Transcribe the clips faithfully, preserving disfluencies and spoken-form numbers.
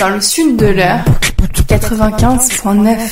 dans le sud de l'heure, quatre-vingt-quinze virgule neuf.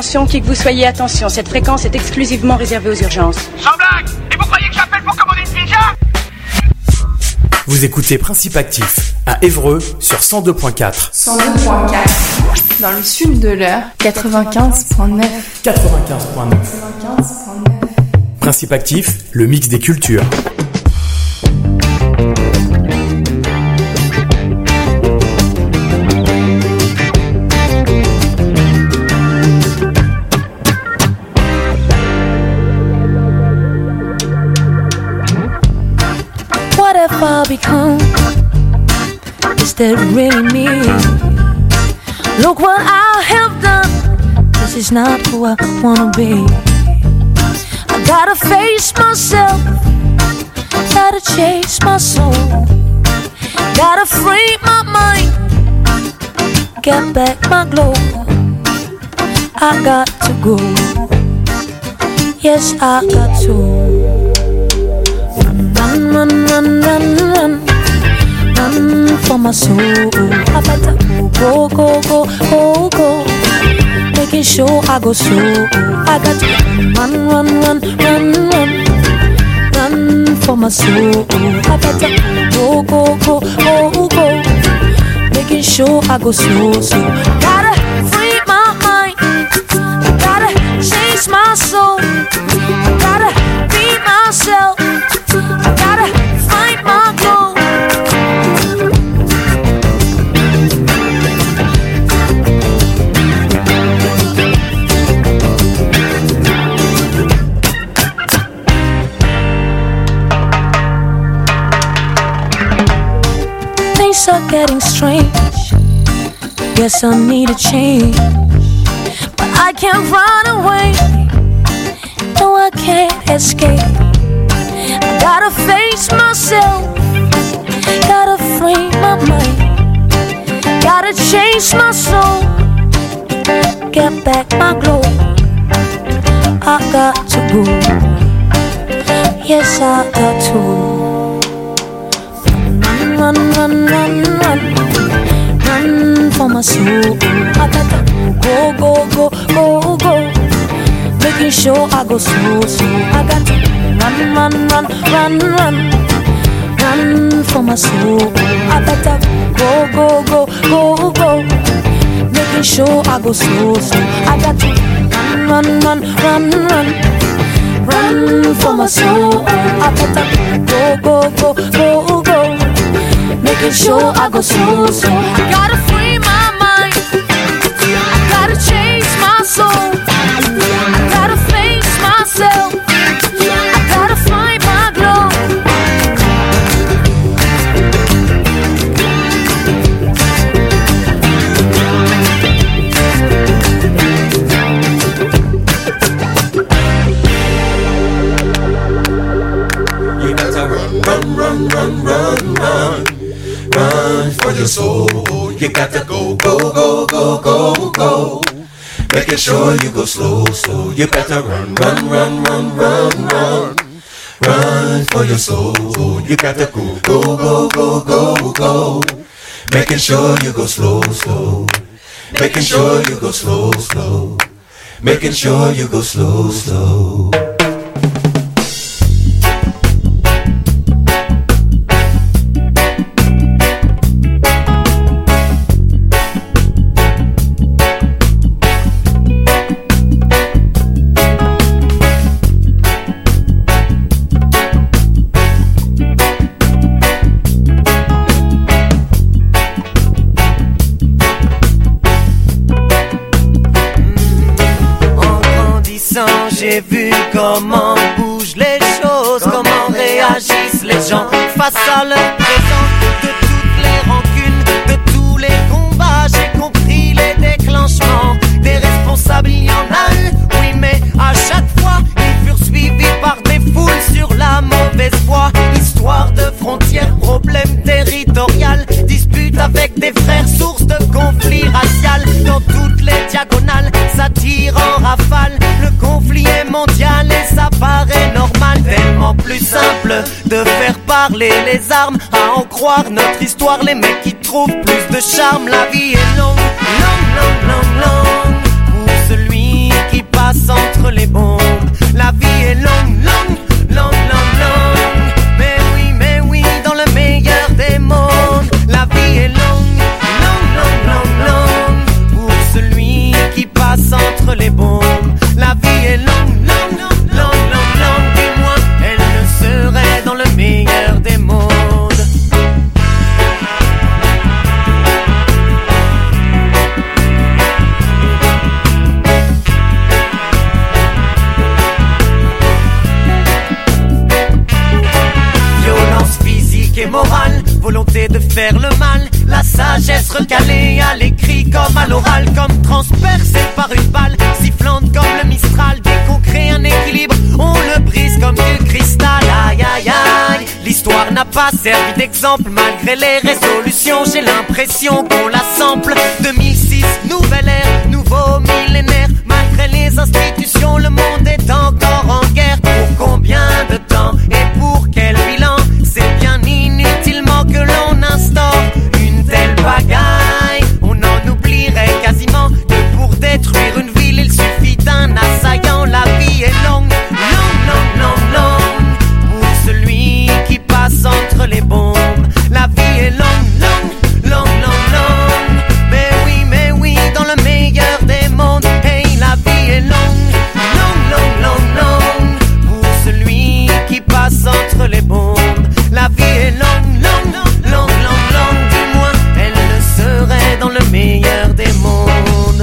Attention, qui que vous soyez, attention, cette fréquence est exclusivement réservée aux urgences. Sans blague! Et vous croyez que j'appelle pour commander une pizza? Vous écoutez Principe Actif à Évreux sur cent deux point quatre. cent deux point quatre. Dans le sud de l'heure, quatre-vingt-quinze point neuf. quatre-vingt-quinze point neuf. quatre-vingt-quinze point neuf. Principe Actif, le mix des cultures. What have I become? Is that really me? Look what I have done. This is not who I wanna be. I gotta face myself. Gotta chase my soul. Gotta free my mind. Get back my glow. I got to go. Yes, I got to. Run, run, run, run, run, run for my soul. I better go, go, go, go, go. Making sure I go slow. I got to run, run, run, run, run, run for my soul. I better go, go, go, go, go. Making sure I go slow, slow. Gotta free my mind. I gotta chase my soul. I gotta be myself. I gotta find my glow. Things are getting strange. Guess I need a change. But I can't run away. No, I can't escape. Gotta face myself. Gotta free my mind. Gotta chase my soul. Get back my glow. I got to go. Yes, I got to. Run, run, run, run, run. Run for my soul. I gotta go, go, go, go, go. Making sure I go slow, slow. I got to run, run, run, run, run, run for my soul. I better go, go, go, go, go. Making sure I go slow, slow. I got to run, run, run, run, run, run for my soul. I better go, go, go, go, go. Making sure I go slow, slow. I gotta free my mind. I gotta chase my soul. I gotta face myself. I gotta find my glow. You gotta run, run, run, run, run, run, run for your soul. You gotta go, go, go, go, go, go. Making sure you go slow, slow. You better run, run, run, run, run, run. Run for your soul. You gotta go, go, go, go, go, go. Making sure you go slow, slow. Making sure you go slow, slow. Making sure you go slow, slow. J'ai vu comment bougent les choses, comment réagissent les gens face à leur présent. De toutes les rancunes, de tous les combats, j'ai compris les déclenchements. Des responsables, il y en a eu, oui, mais à chaque fois, ils furent suivis par des foules sur la mauvaise voie. Histoire de frontières, problème territorial, dispute avec des frères, source de conflits racial. Dans toutes les diagonales, ça tire en rafale. Le conflit est mondial et ça paraît normal. Tellement plus simple de faire parler les armes, à en croire notre histoire. Les mecs qui trouvent plus de charme. La vie est longue, longue, longue, longue, longue, pour celui volonté de faire le mal. La sagesse recalée à l'écrit comme à l'oral, comme transpercée par une balle sifflante comme le Mistral. Dès qu'on crée un équilibre, on le brise comme du cristal. Aïe aïe aïe, l'histoire n'a pas servi d'exemple. Malgré les résolutions, j'ai l'impression qu'on la sample. deux mille six, nouvelle ère, nouveau millénaire. Malgré les institutions, le monde est encore en guerre. Pour combien de temps et pour quel bilan? C'est bien inutilement que l'on instaure une telle pagaille. On en oublierait quasiment que pour détruire une ville, il suffit d'un assaillant. La vie est longue, longue, longue, longue, longue pour celui qui passe entre les bombes. La vie est longue, longue, longue, longue, longue. Mais oui, mais oui, dans le meilleur des mondes. Hey, la vie est longue, longue, longue, longue, longue pour celui qui passe entre les bombes. La vie est longue, longue, longue, longue, longue, du moins elle le serait dans le meilleur des mondes.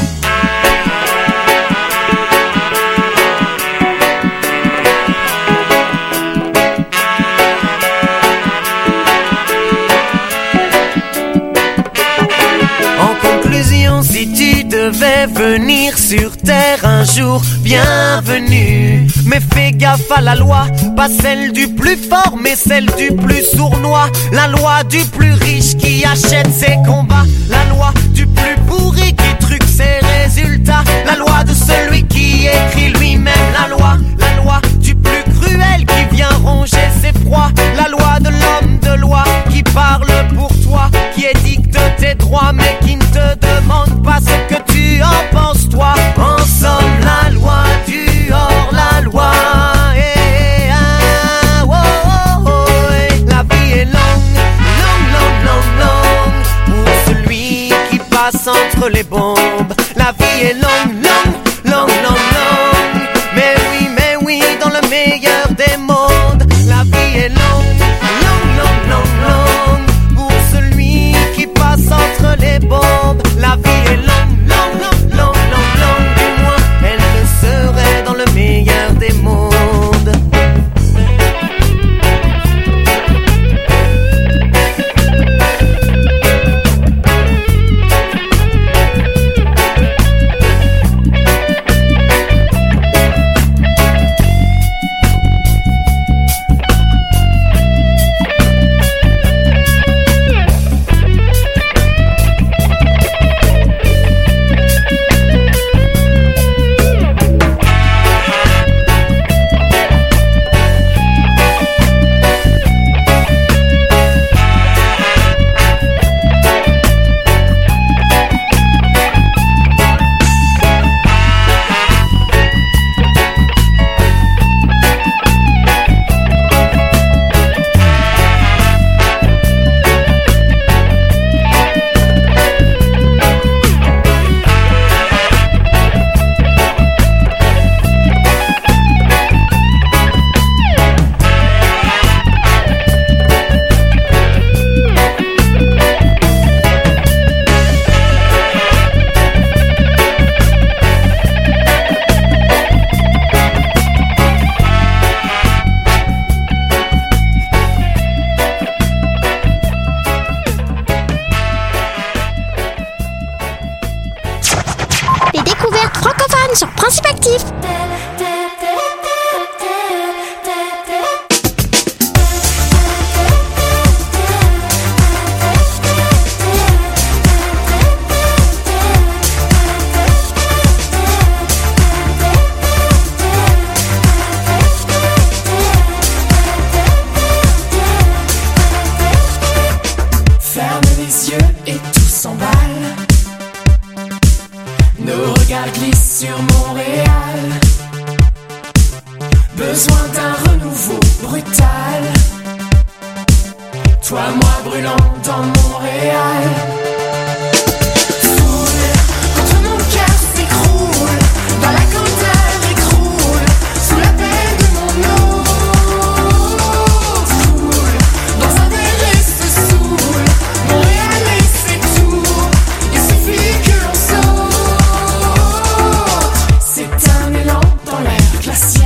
Si tu devais venir sur terre un jour, bienvenue. Mais fais gaffe à la loi, pas celle du plus fort, mais celle du plus sournois. La loi du plus riche qui achète ses combats. La loi du plus pourri qui truque ses résultats. La loi de celui qui écrit lui-même la loi. La loi du plus cruel qui vient ronger ses proies. La loi de l'homme de loi qui parle pour toi, qui édicte tes droits mais qui ne te demande pas ce que tu en penses toi. En somme, la loi du hors-la-loi. Eh, ah, oh, oh, oh, eh. La vie est longue, longue, longue, longue, longue pour celui qui passe entre les bombes. La vie est longue, longue, longue, longue, longue. Mais oui, mais oui, dans le meilleur des mondes. La vie est longue, longue, longue, longue, longue pour celui qui passe entre les bombes. La vie est longue, longue, longue, longue, longue, longue. Du moins, elle le serait dans le meilleur des mondes.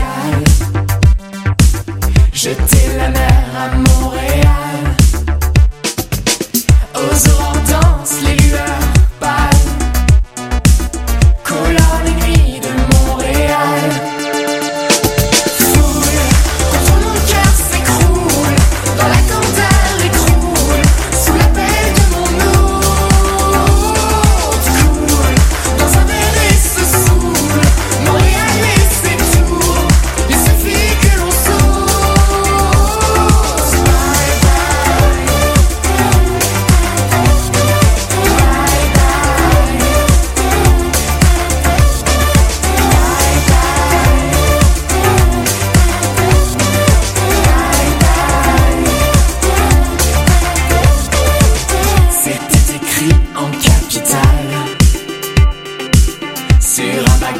Jeter la mer à Montréal.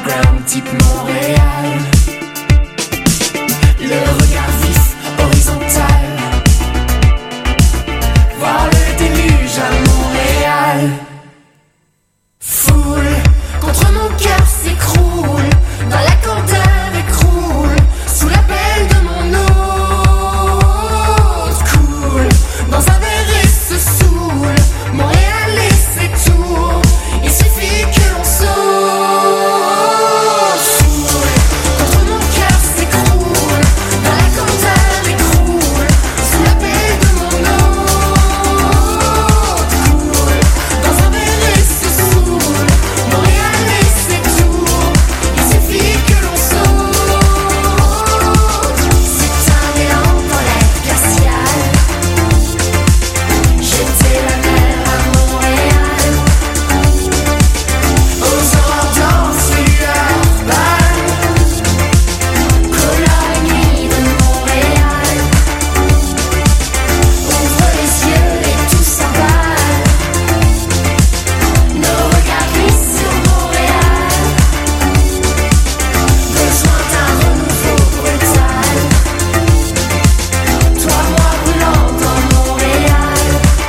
underground type Montréal. Le regard vif, horizontal, voir le déluge à Montréal. Foule, contre mon cœur s'écroule, dans la candeur écroule, sous l'appel de mon autre cool. Dans un verre et se saoule, Montréal et ses tours, il suffit que l'on saute. Foule, contre mon cœur s'écroule, dans la candeur écroule, sous l'appel de mon autre cool. Dans un verre et se saoule, Montréal et ses tours, il suffit que l'on saute. C'est un élan dans l'air glacial, jeter la mer à Montréal, aux aurores denses, lueurs pâles, colore la nuit de Montréal. Ouvre les yeux et tout s'emballe, nos regards glissent sur Montréal. Besoin d'un renouveau brutal, toi moi roulant dans Montréal.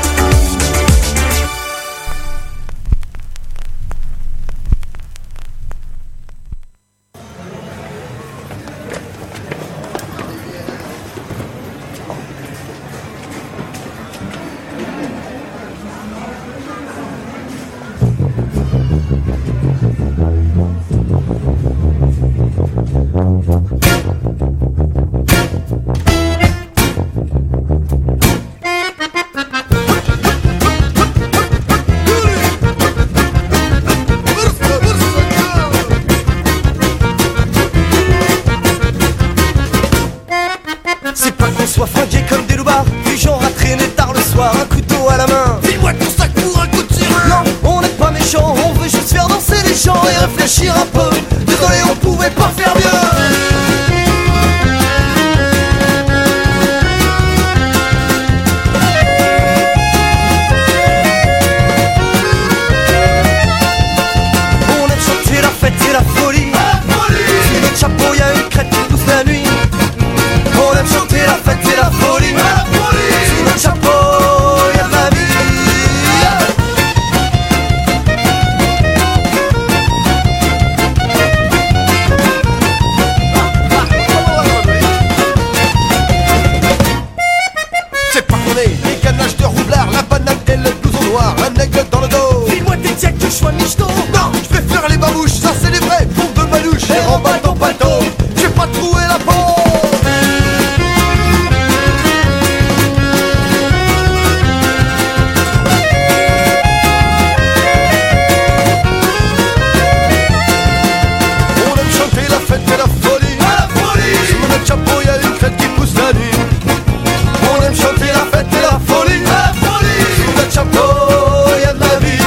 C'est pas qu'on soit fringués comme des loupards, du genre à traîner tard le soir, un couteau à la main. Dis-moi ton sac pour un coup de tir. Non, on n'est pas méchants, on veut juste faire danser les gens et réfléchir un peu. Désolé, on pouvait pas faire mieux. On aime chanter la fête et la folie. Sous notre chapeau y'a une crête qui pousse la nuit. On aime chanter la fête et la folie. Sous notre chapeau y'a de la vie. C'est pas qu'on est les ganaches de roublard, la banane et le blouson noir, un aigle dans le dos. File-moi tes tièques de choix michto. Non, je vais faire les babouches, ça c'est les vrais pompes de manouche. Et remballe ton bateau, j'ai pas trouvé la peau. On aime chanter la fête et la folie. Sous notre chapeau y'a une crête qui pousse la nuit. On aime chanter la fête et la folie. Sous notre chapeau y'a de la vie.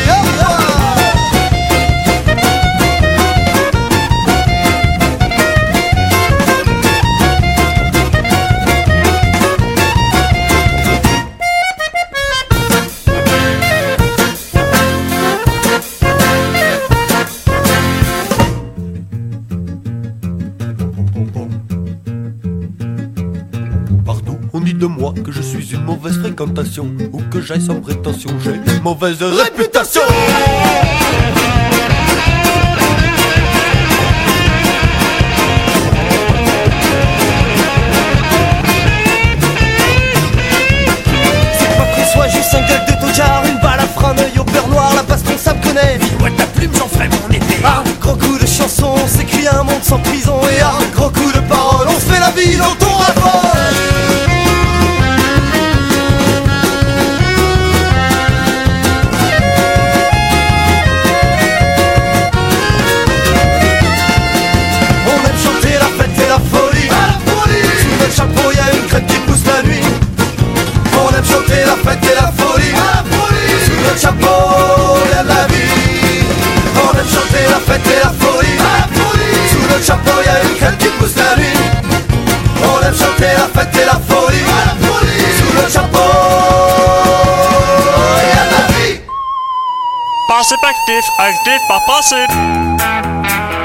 Partout on dit de moi que je suis une mauvaise fréquentation, ou que j'aille sans prétention, j'ai une mauvaise réputation. C'est pas qu'on soit juste un gueule de tocard, une balle à frein, un œil au beurre noir, la baston ça me connaît. Ouais, ta plume, j'en ferai mon épée. Un gros coup de chanson, on s'écrit un monde sans prison. Et un gros coup de parole, on se fait la vie dans ton rapport. On aime chanter la fête et la folie. Sous notre chapeau y'a une crête qui pousse la nuit. On aime chanter la fête et la folie. Sous notre chapeau y'a de la vie. On aime chanter la fête et la folie. Sous notre chapeau y'a une crête qui pousse la nuit. On aime chanter la fête et la folie. Sous notre chapeau y'a de la vie. Participe actif, actif par principe.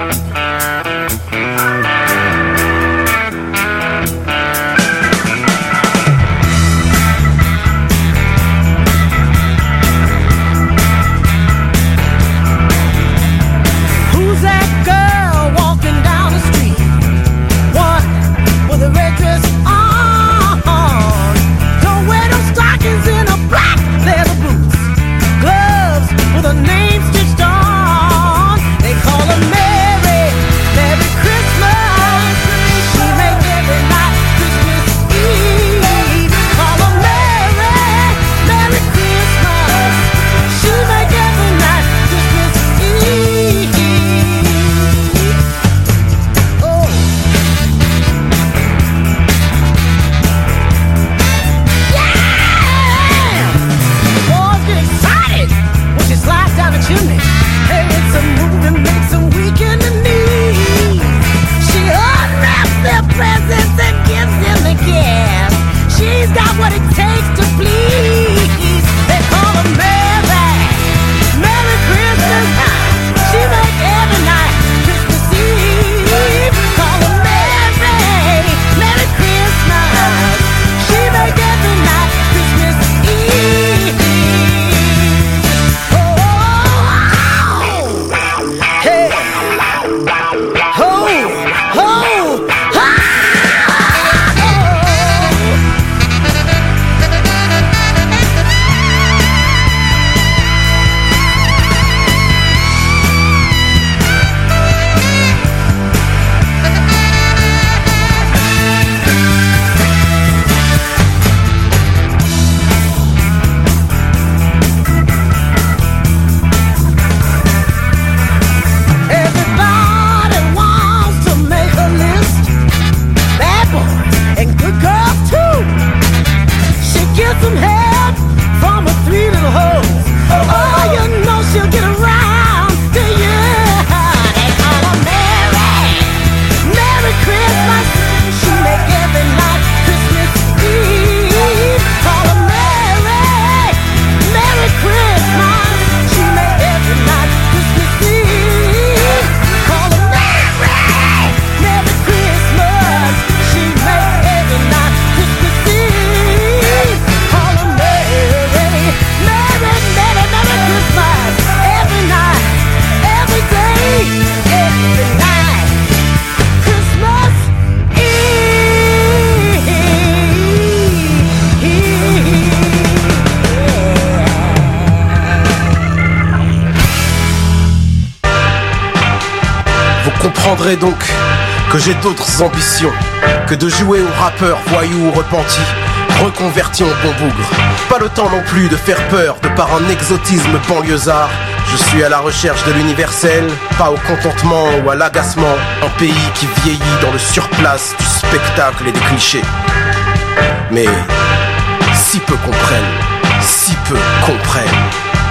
comprendrez donc que j'ai d'autres ambitions que de jouer aux rappeurs, voyous ou repentis, reconvertis en bon bougre. Pas le temps non plus de faire peur de par un exotisme banlieusard. Je suis à la recherche de l'universel, pas au contentement ou à l'agacement. Un pays qui vieillit dans le surplace du spectacle et des clichés. Mais si peu comprennent, si peu comprennent.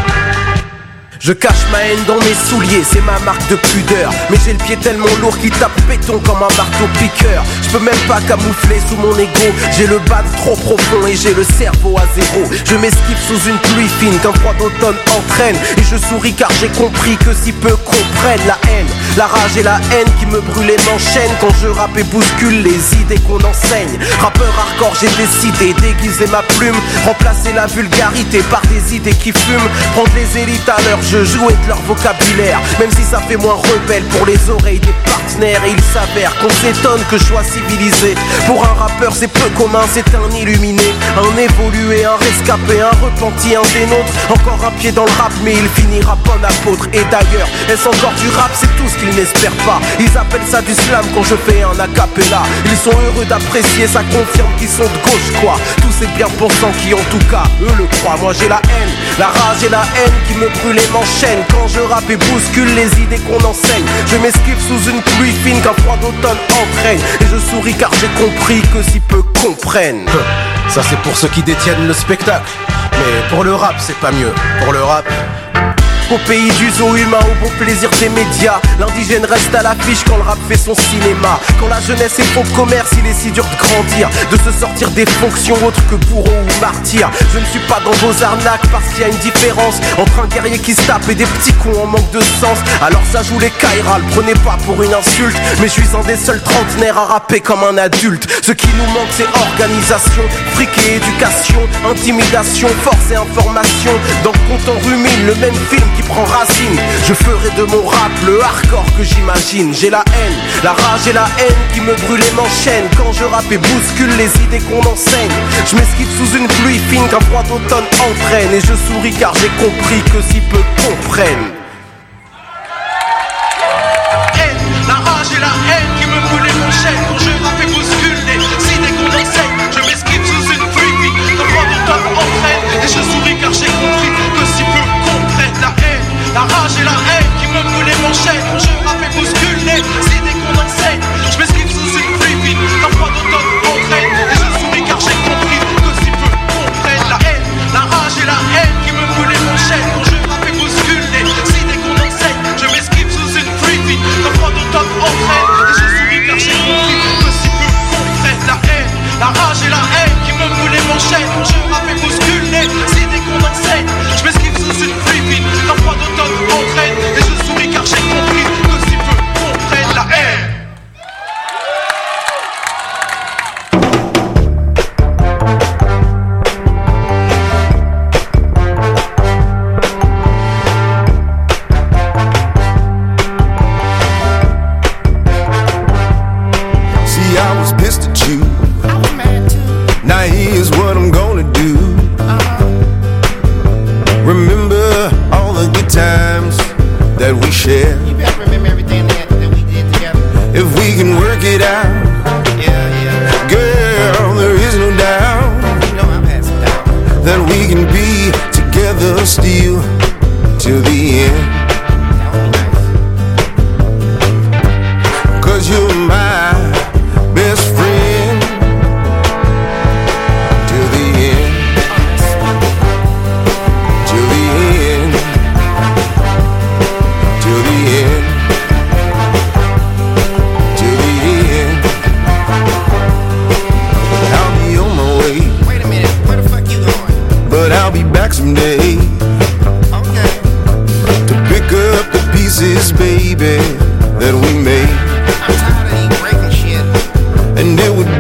Je cache ma haine dans mes souliers, c'est ma marque de pudeur. Mais j'ai le pied tellement lourd qu'il tape béton comme un marteau piqueur. Je peux même pas camoufler sous mon ego. J'ai le bas trop profond et j'ai le cerveau à zéro. Je m'esquive sous une pluie fine qu'un froid d'automne entraîne. Et je souris car j'ai compris que si peu comprennent la haine, la rage et la haine qui me brûlent et m'enchaînent. Quand je rappe et bouscule les idées qu'on enseigne. Rappeur hardcore, j'ai décidé d'aiguiser ma plume, remplacer la vulgarité par des idées qui fument. Prendre les élites à leur je jouais de leur vocabulaire, même si ça fait moins rebelle pour les oreilles des partenaires. Et il s'avère qu'on s'étonne que je sois civilisé. Pour un rappeur c'est peu commun, c'est un illuminé, un évolué, un rescapé, un repenti, un des nôtres. Encore un pied dans le rap mais il finira bon apôtre. Et d'ailleurs, est-ce encore du rap? C'est tout ce qu'ils n'espèrent pas. Ils appellent ça du slam quand je fais un acapella. Ils sont heureux d'apprécier, ça confirme qu'ils sont de gauche quoi. Tous ces bien pensants qui en tout cas eux le croient. Moi j'ai la haine, la rage et la haine qui me brûlent et m'enchaînent. Quand je rappe et bouscule les idées qu'on enseigne. Je m'esquive sous une pluie fine qu'un froid d'automne entraîne. Et je souris car j'ai compris que si peu comprennent. Ça c'est pour ceux qui détiennent le spectacle. Mais pour le rap c'est pas mieux. Pour le rap, au pays du zoo humain, au bon plaisir des médias, l'indigène reste à l'affiche quand le rap fait son cinéma. Quand la jeunesse est faux commerce, il est si dur de grandir, de se sortir des fonctions autres que bourreau ou martyr. Je ne suis pas dans vos arnaques parce qu'il y a une différence entre un guerrier qui se tape et des petits cons en manque de sens. Alors ça joue les Kairas, le prenez pas pour une insulte, mais je suis un des seuls trentenaires à rapper comme un adulte. Ce qui nous manque c'est organisation, fric et éducation, intimidation, force et information. Dans le compte en rumine, le même film qui prend racine. Je ferai de mon rap le hardcore que j'imagine. J'ai la haine, la rage et la haine qui me brûle et m'enchaîne. Quand je rappe et bouscule les idées qu'on enseigne. Je m'esquive sous une pluie fine qu'un froid d'automne entraîne. Et je souris car j'ai compris que si peu comprennent. Haine, la rage et la haine qui me brûle et m'enchaîne. Quand je rappe et bouscule les idées qu'on enseigne. Je m'esquive sous une pluie fine qu'un froid d'automne entraîne. Et je souris car j'ai compris que si peu comprennent la haine. La rage et la haine qui me brûle et m'enchaîne. Quand je rappe et bouscule les idées qu'on enseigne. Je m'esquive sous une pluie fine qu'un froid d'automne entraîne. Et je souris car j'ai compris que si peu comprennent la haine. La rage et la haine qui me brûle et m'enchaîne. Quand je rappe et bouscule les idées qu'on enseigne. Je m'esquive sous une pluie fine qu'un froid d'automne entraîne. Et je souris car j'ai compris que si peu comprennent la haine. La rage et la haine qui me brûle et m'enchaîne. Quand je rappe et bouscule les idées qu'on enseigne. Je m'esquive sous une pluie fine qu'un froid d'automne entraîne. Et je souris car j'ai compris que si peu comprennent la haine. See, I was pissed at you. Now here's what I'm gonna do. Remember all the good times that we shared. You better remember everything that, that we did together. If we can work it out, Yeah, yeah. girl, there is no doubt You know I'm passing down. that we can be together still till the end. That would be nice. Cause you're my